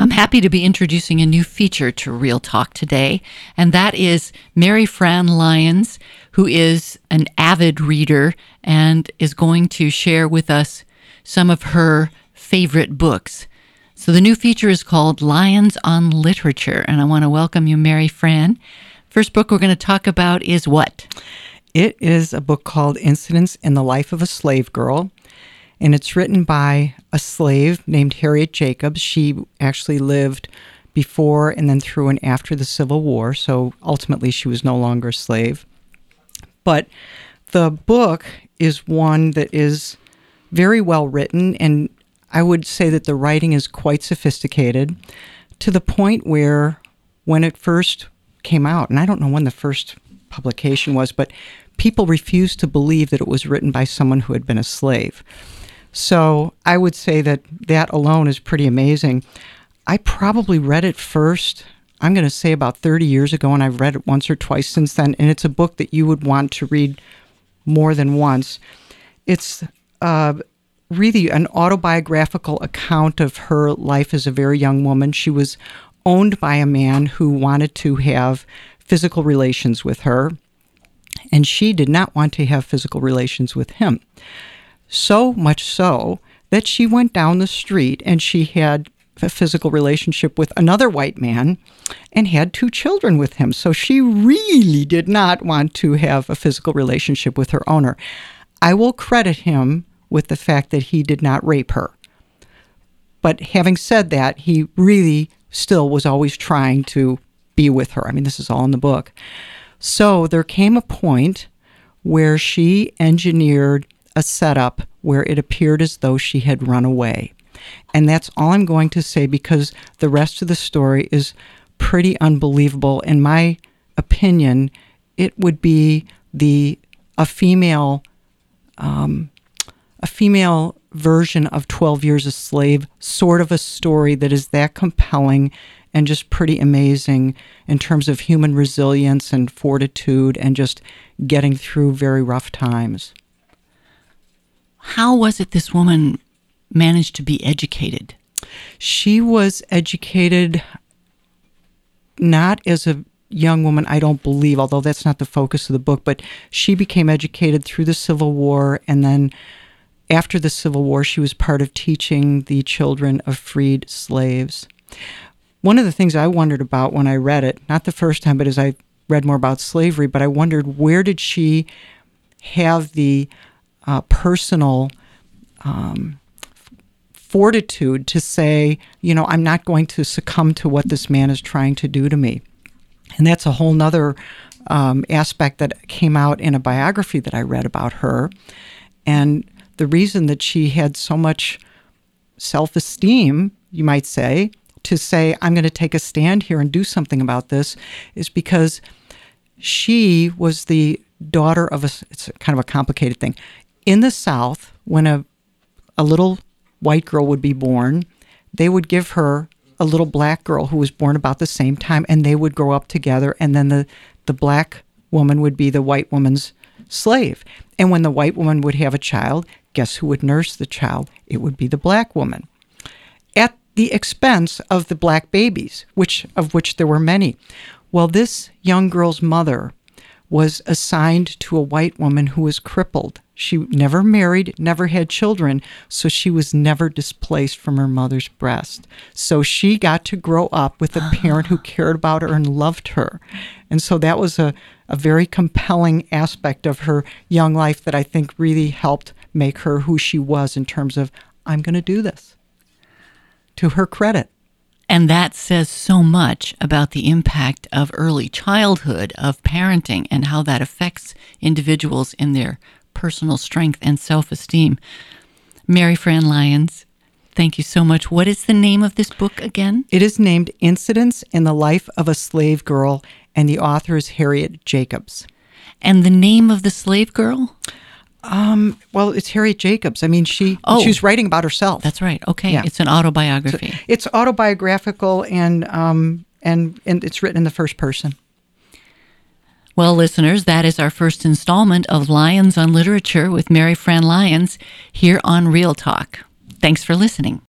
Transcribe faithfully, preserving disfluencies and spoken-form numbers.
I'm happy to be introducing a new feature to Real Talk today, and that is Mary Fran Lyons, who is an avid reader and is going to share with us some of her favorite books. So the new feature is called Lyons on Literature, and I want to welcome you, Mary Fran. First book we're going to talk about is what? It is a book called Incidents in the Life of a Slave Girl, and it's written by a slave named Harriet Jacobs. She actually lived before and then through and after the Civil War, so ultimately she was no longer a slave. But the book is one that is very well written, and I would say that the writing is quite sophisticated to the point where when it first came out, and I don't know when the first publication was, but people refused to believe that it was written by someone who had been a slave. So I would say that that alone is pretty amazing. I probably read it first, I'm going to say about thirty years ago, and I've read it once or twice since then, and it's a book that you would want to read more than once. It's uh, really an autobiographical account of her life as a very young woman. She was owned by a man who wanted to have physical relations with her, and she did not want to have physical relations with him. So much so that she went down the street and she had a physical relationship with another white man and had two children with him. So she really did not want to have a physical relationship with her owner. I will credit him with the fact that he did not rape her. But having said that, he really still was always trying to be with her. I mean, this is all in the book. So there came a point where she engineered a setup where it appeared as though she had run away. And that's all I'm going to say, because the rest of the story is pretty unbelievable. In my opinion, it would be the a female um, a female version of twelve Years a Slave, sort of a story that is that compelling and just pretty amazing in terms of human resilience and fortitude and just getting through very rough times. How was it this woman managed to be educated? She was educated not as a young woman, I don't believe, although that's not the focus of the book, but she became educated through the Civil War, and then after the Civil War, she was part of teaching the children of freed slaves. One of the things I wondered about when I read it, not the first time, but as I read more about slavery, but I wondered, where did she have the uh, personal um, fortitude to say, you know, I'm not going to succumb to what this man is trying to do to me. And that's a whole nother um, aspect that came out in a biography that I read about her. And the reason that she had so much self-esteem, you might say, to say, I'm going to take a stand here and do something about this, is because she was the daughter of a, it's kind of a complicated thing. In the South, when a a little white girl would be born, they would give her a little black girl who was born about the same time, and they would grow up together, and then the, the black woman would be the white woman's slave. And when the white woman would have a child, guess who would nurse the child? It would be the black woman, at the expense of the black babies, which of which there were many. Well, this young girl's mother was assigned to a white woman who was crippled. She never married, never had children, so she was never displaced from her mother's breast. So she got to grow up with a parent who cared about her and loved her. And so that was a, a very compelling aspect of her young life that I think really helped make her who she was in terms of, I'm going to do this. To her credit. And that says so much about the impact of early childhood, of parenting, and how that affects individuals in their personal strength and self-esteem. Mary Fran Lyons, thank you so much. What is the name of this book again? It is named Incidents in the Life of a Slave Girl, and the author is Harriet Jacobs. And the name of the slave girl? Um, well, it's Harriet Jacobs. I mean, she oh, she was writing about herself. That's right. Okay, yeah. It's an autobiography. So it's autobiographical, and um, and and it's written in the first person. Well, listeners, that is our first installment of Lyons on Literature with Mary Fran Lyons here on Real Talk. Thanks for listening.